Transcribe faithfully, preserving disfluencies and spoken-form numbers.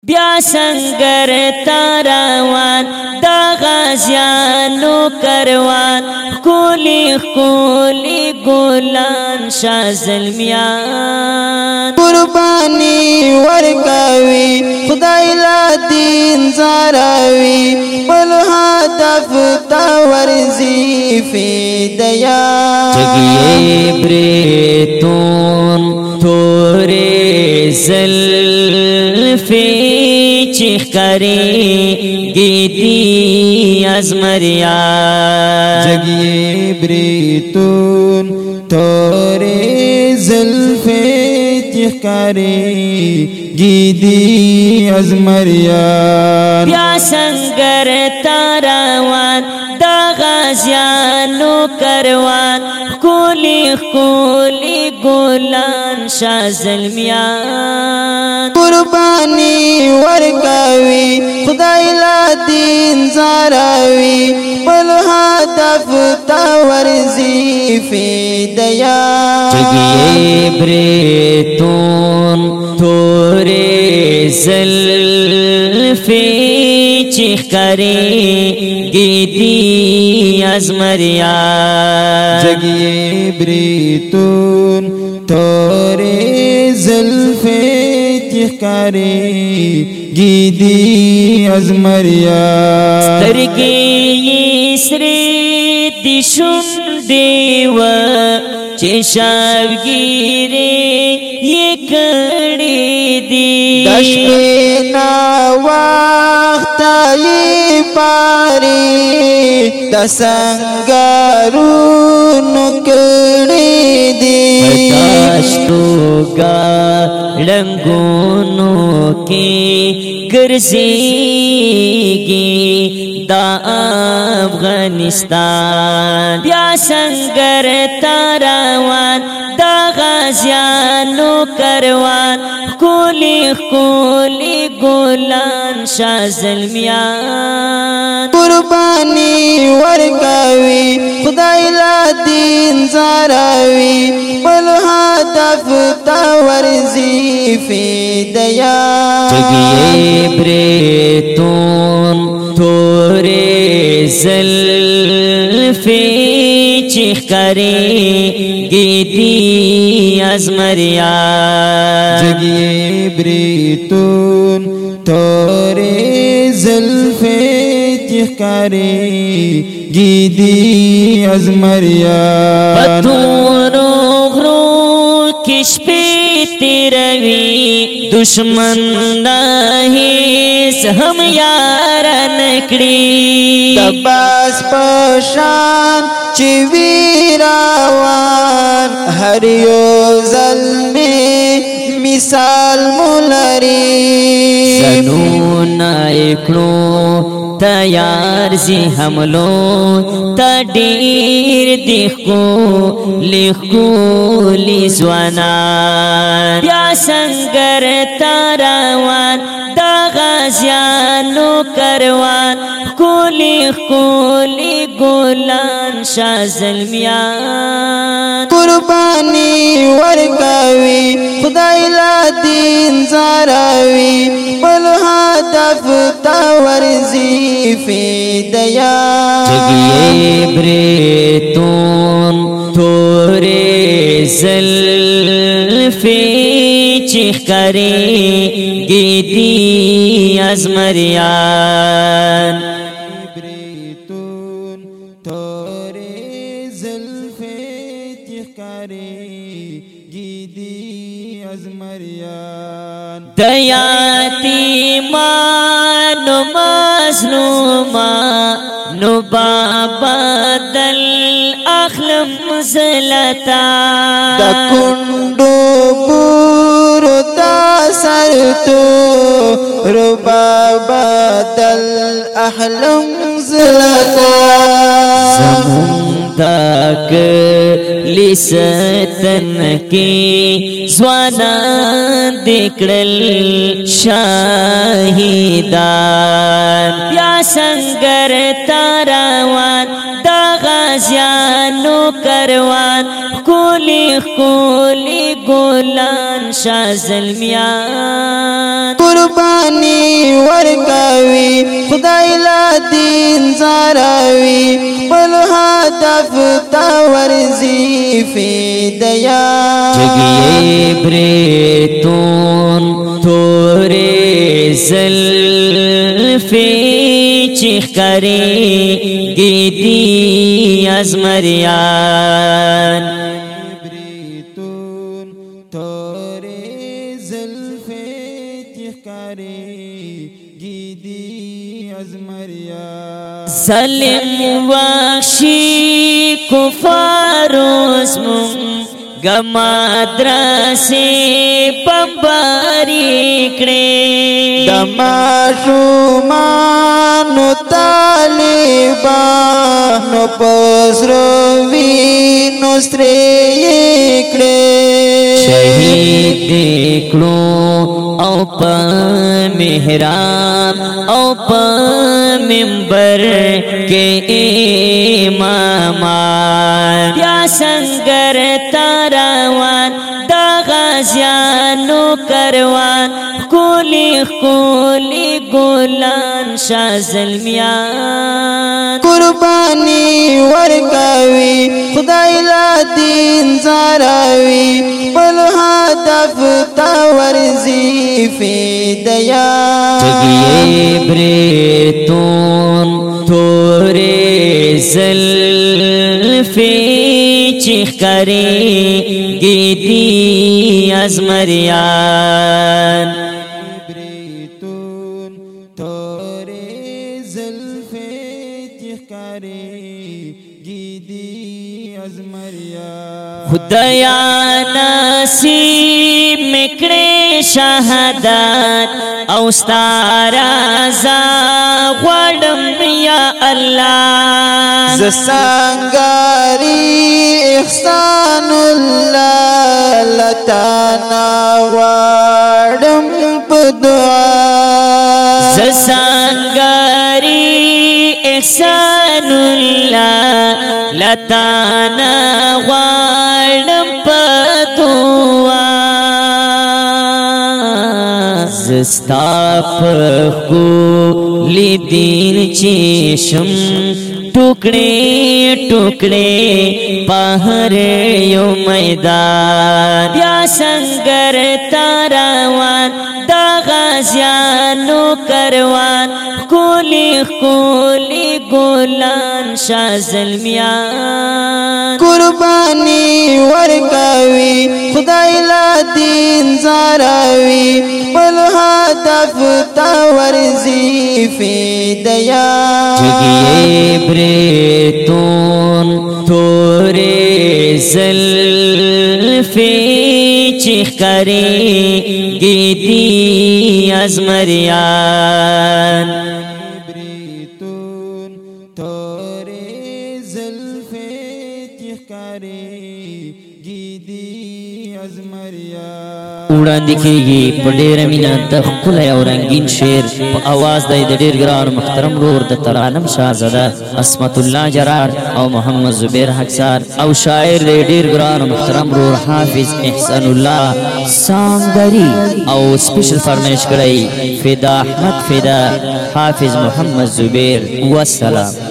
بیا سنگر تاروان دا غازیانو کروان کولی کولی گولان شاه زلمیان قربانی ورکوي خدای لا دین زاروي بل هدف تا ورزي فدیا جگیه بریتون توری زلفی چیخ کری گیدی از مریان جگیه بریتون توری زلفی چیخ کری گیدی از مریان بیا سنگر تاروان دا غازیانو کروان کولی کولی گولان شاه زلمیان قربانی ورکوي خدای لا دین زاروي بل هدف تا ورزي فدیا جگیه بریتون توری زلفی چیخ کری گیدی از مریان جگیه بریتون توری زلفی تخکاری گیدی از مریان سترگی سری دیشون دیوا چشمگیری یکڑی دی دشپینا وقتای پاری دسنگارون کڑی دی داشتو گالنگونو کی گرزیگی دا افغانستان بیا سنگر تاروان دا غازیانو کروان کولی کولی گولان شاه زلمیان قربانی ورکوي خدای لا دین زاروي بل هدف تا ورزي فدیا جگیه بریتون توری زلفی چیخ کری گیدی از مریان جگیه بریتون توری زلفی تخکاری گیدی از مریان پتونو غرو کشپی تیروی دشمن ناہیس ہم یاران کڑی دباس پشان چی ویراوان هر یو ظلمی مثال مولری سنون اکڑو تیار زی حملو تا دیر دیکھو لکھو لی زوانان بیا سنگر تاروان دا غازیانو کروان کولی کولی گولان شاه زلمیان قربانی ورکوي خدای لا دین زاروي بل هدف تا ورزي فدیا جگیه بریتون توری زلفی چیخ کری گیدی از مریان بریتون توری زلفی تخکاری گیدی از مریان دیاتیمان و مظلومان نو بابا دل اخلم زلتا دا کندو بورو تا سرتو ربابا دل احلم زلتا زمون د تک لستن کی زوانان دکڑل شاہدان یا سنگر تاراوان دا غازیانو کروان کولی کولی گولان شاہ زلمیان قربانی ورکوي خدای لا دین زاروي بل هدف تا ورزي فدیا جگیے بریتون تورے زلفی چیخ کرے گیدی ازمریان بریتون تورے زلفے تخکارے گیدی ازمریا ظلم وحشی کفار اسمم گمادرسی بمباری کڑے دماشومانو طالبانو پسروینو ستری کڑے شہید دیکھلو او پا محراب او پا منبر کے امامان یا سنگر تاراوان دا غازیانو کروان کولی کولی گولان شاہ زلمیان قربانی ورکوي خدای لا دین زاروي بل هدف تا ورزي فدیا جگیے بریتون تورے زلفی چیخ کرے گیدی ازمریان بریتون تورے زلفے تخکارے گیدی ازمریا خدایا نصیب مکڑے شہادت او ستارا زا غوڑم یا اللہ زسانگاری احسان اللہ لتانا وارم پدعا زسانگاری احسان اللہ لتانا غوڑم پدعا زستا پخو لیدین چیشم ٹکڑے ٹکڑے پہر یو میدان یا سنگر تاراوان دا غازیانو کروان کولی کولی گولان شاہ زلمیان قربانی ورکوي خدای لا دین زاروي بل هدف تا ورزي فدیا جگیے بریتون تورے زلفی چیخ کرے گیدی ازمریان بریتون تورے زلفے تخکارے گیدی ازمریا وړاندې کېږي په ډېره مینه د ښکلی او رنګین شعر په اواز دی د ډېر ګران محترم رور د ترانم شاهزاده عصمت الله جرار او محمد زبیر حقسار او شاعر دی ډېر ګران محترم رور حافظ احسان الله سانګري او سپیشل فرمایش کړی فدا احمد فدا حافظ محمد زبیر والسلام